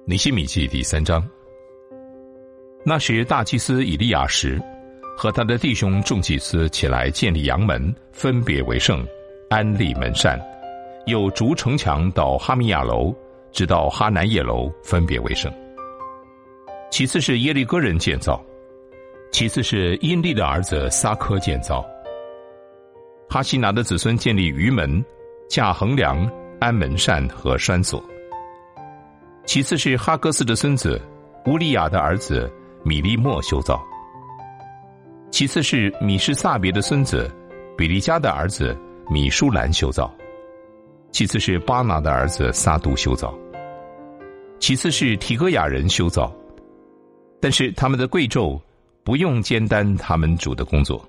尼希米记第3章。那时大祭司以利亚实和他的弟兄众祭司起来建立阳门，分别为圣，安立门扇，又筑城墙到哈米亚楼，直到哈南叶楼，分别为圣。其次是耶利哥人建造，其次是因利的儿子撒科建造。哈西拿的子孙建立鱼门、架横梁、安门扇和栓锁。其次是哈戈斯的孙子乌利亚的儿子米利莫修造。其次是米施撒别的孙子比利加的儿子米舒兰修造。其次是巴拿的儿子撒都修造。其次是提戈亚人修造，但是他们的贵胄不用肩担他们主的工作。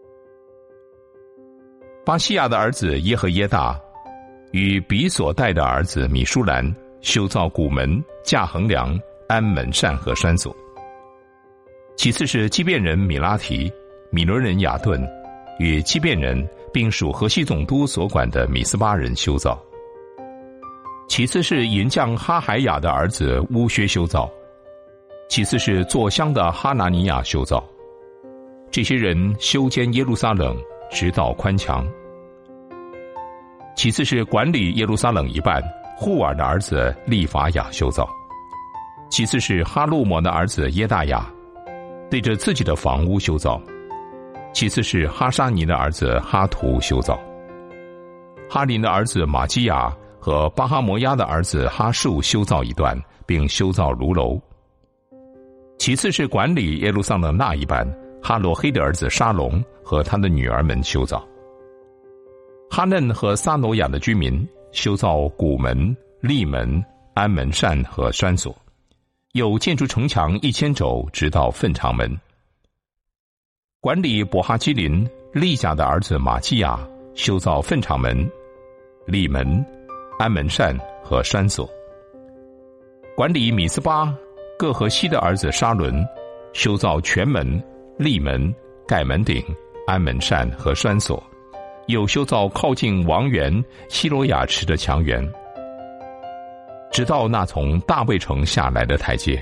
巴西亚的儿子耶和耶大与比所带的儿子米舒兰修造古门、架横梁、安门扇和栓锁。其次是基遍人米拉提、米伦人雅顿与基遍人并属河西总督所管的米斯巴人修造。其次是银匠哈海雅的儿子乌薛修造。其次是做香的哈拿尼亚修造。这些人修建耶路撒冷，直到宽墙。其次是管理耶路撒冷一半户尔的儿子利法雅修造。其次是哈路摩的儿子耶大雅对着自己的房屋修造。其次是哈沙尼的儿子哈图修造。哈林的儿子马基亚和巴哈摩亚的儿子哈树修造一段，并修造炉楼。其次是管理耶路撒冷那一半哈罗黑的儿子沙龙和他的女儿们修造。哈嫩和撒挪亚的居民修造古门、立门、安门扇和栓锁，又建筑城墙1000肘，直到粪场门。管理伯哈基林利甲的儿子马基亚修造粪场门、立门、安门扇和栓锁。管理米斯巴各河西的儿子沙伦修造全门、立门、盖门顶、安门扇和栓锁，又修造靠近王园希罗亚池的墙垣，直到那从大卫城下来的台阶。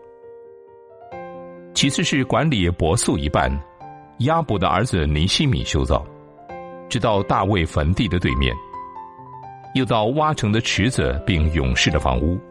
其次是管理伯素一半亚卜的儿子尼希米修造，直到大卫坟地的对面，又到挖成的池子并勇士的房屋。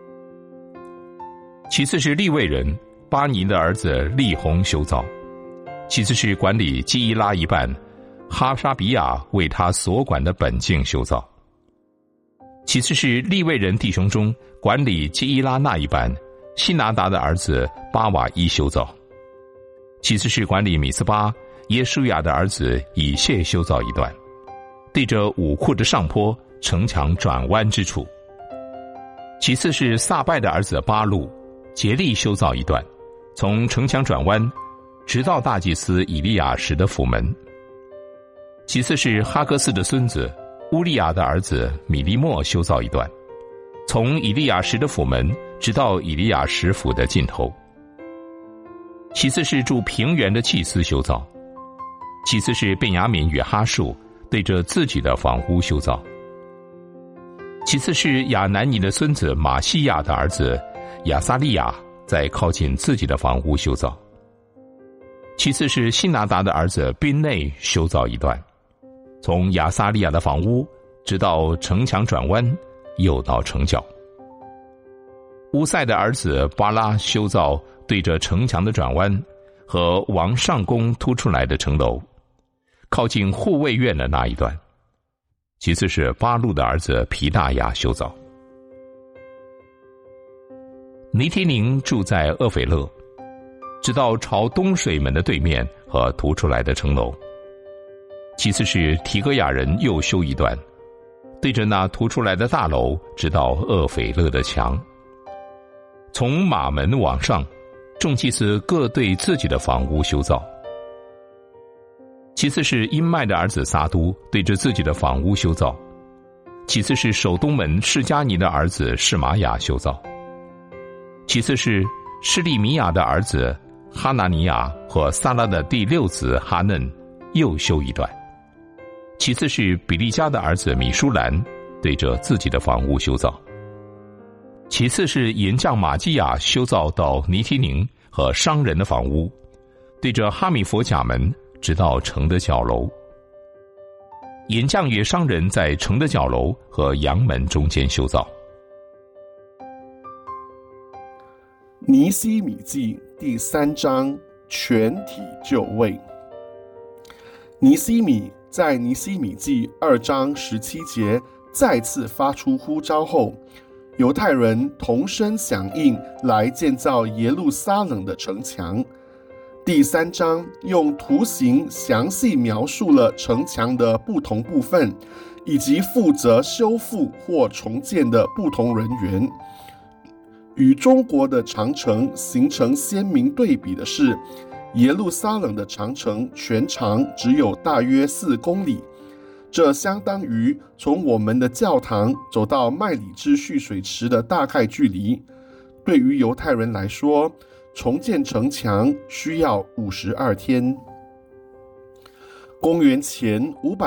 其次是利未人巴尼的儿子利宏修造。其次是管理基伊拉一半哈沙比亚为他所管的本境修造。其次是利未人弟兄中管理基伊拉那一半希拿达的儿子巴瓦伊修造。其次是管理米斯巴耶书亚的儿子以谢修造一段，对着武库的上坡城墙转弯之处。其次是撒拜的儿子巴路竭力修造一段，从城墙转弯直到大祭司以利亚实的府门。其次是哈戈斯的孙子乌利亚的儿子米利莫修造一段，从以利亚实的府门直到以利亚实府的尽头。其次是住平原的祭司修造。其次是便雅悯与哈树对着自己的房屋修造。其次是亚南尼的孙子马西亚的儿子亚撒利亚在靠近自己的房屋修造。其次是辛拿达的儿子宾内修造一段，从亚撒利亚的房屋直到城墙转弯，又到城角。乌塞的儿子巴拉修造对着城墙的转弯和往上宫突出来的城楼，靠近护卫院的那一段。其次是巴路的儿子皮大雅修造。尼提宁住在厄斐勒，直到朝东水门的对面和突出来的城楼。其次是提戈亚人又修一段，对着那突出来的大楼，直到厄斐勒的墙。从马门往上，众祭司各对自己的房屋修造。其次是因麦的儿子撒都对着自己的房屋修造。其次是守东门释迦尼的儿子示玛雅修造。其次是施利米亚的儿子哈拿尼亚和撒拉的第6子哈嫩又修一段。其次是比利加的儿子米舒兰对着自己的房屋修造。 其次是银匠马基亚修造到尼提宁和商人的房屋，对着哈米佛甲门，直到城的角楼。银匠与商人在城的角楼和阳门中间修造。 尼希米记第3章全体就位。尼希米在尼希米记2章17节再次发出呼召后，犹太人同声响应来建造耶路撒冷的城墙。第3章用图形详细描述了城墙的不同部分，以及负责修复或重建的不同人员。与中国的长城形成鲜明对比的是，耶路撒冷的长城全长只有大约4公里，这相当于从我们的教堂走到麦里支蓄水池的大概距离。对于犹太人来说，重建城墙需要52天。公元前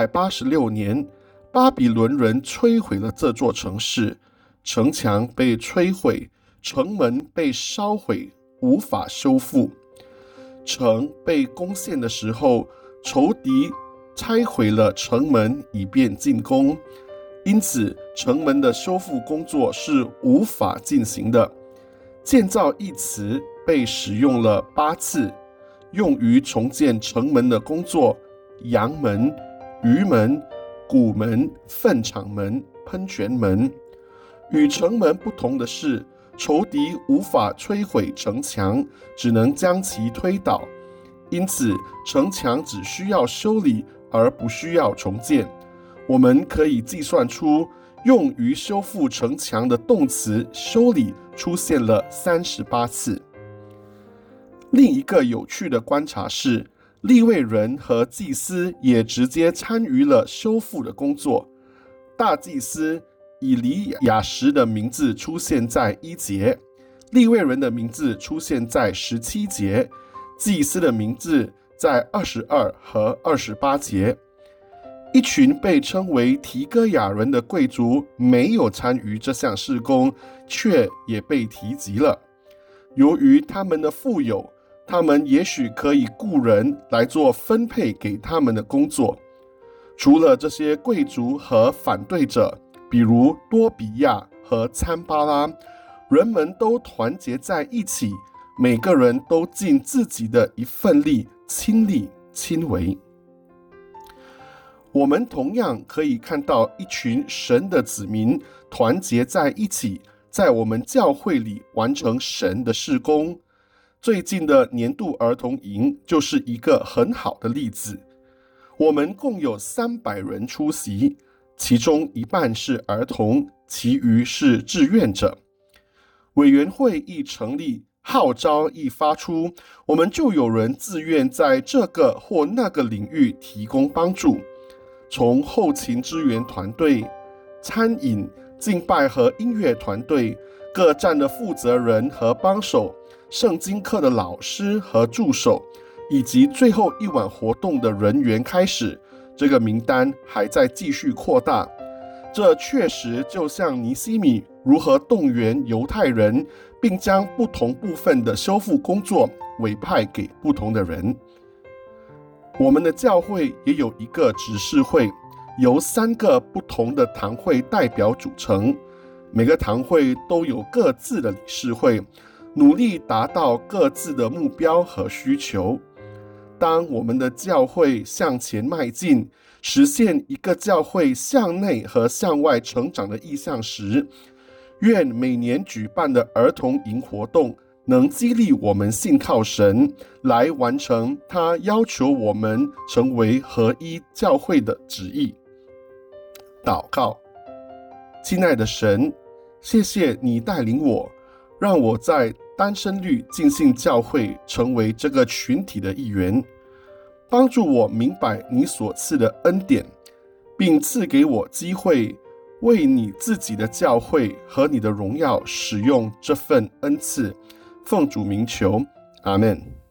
586年，巴比伦人摧毁了这座城市，城墙被摧毁，城门被烧毁，无法修复。城被攻陷的时候，仇敌拆毁了城门以便进攻，因此城门的修复工作是无法进行的。建造一词被使用了8次，用于重建城门的工作：阳门、鱼门、谷门、粪场门、喷泉门。与城门不同的是，仇敌无法摧毁城墙，只能将其推倒，因此城墙只需要修理，而不需要重建。我们可以计算出用于修复城墙的动词修理出现了38次。另一个有趣的观察是，利未人和祭司也直接参与了修复的工作。大祭司以利亚实的名字出现在1节，利未人的名字出现在17节，祭司的名字在22和28节。一群被称为提哥亚人的贵族没有参与这项事工，却也被提及了。由于他们的富有，他们也许可以雇人来做分配给他们的工作。除了这些贵族和反对者，比如多比亚和参巴拉，人们都团结在一起，每个人都尽自己的一份力，亲力亲为。我们同样可以看到一群神的子民团结在一起，在我们教会里完成神的事工。最近的年度儿童营就是一个很好的例子。我们共有300人出席，其中一半是儿童，其余是志愿者。委员会一成立，号召一发出，我们就有人自愿在这个或那个领域提供帮助。从后勤支援团队、餐饮、敬拜和音乐团队、各站的负责人和帮手、圣经课的老师和助手，以及最后一晚活动的人员开始，这个名单还在继续扩大。这确实就像尼希米如何动员犹太人，并将不同部分的修复工作委派给不同的人。我们的教会也有一个执事会，由3个不同的堂会代表组成，每个堂会都有各自的理事会，努力达到各自的目标和需求。当我们的教会向前迈进，实现一个教会向内和向外成长的意向时，愿每年举办的儿童营活动能激励我们信靠神，来完成他要求我们成为合一教会的旨意。祷告。亲爱的神，谢谢你带领我，让我在单身率浸信教会成为这个群体的一员，帮助我明白你所赐的恩典，并赐给我机会为你自己的教会和你的荣耀使用这份恩赐。奉主名求，阿们。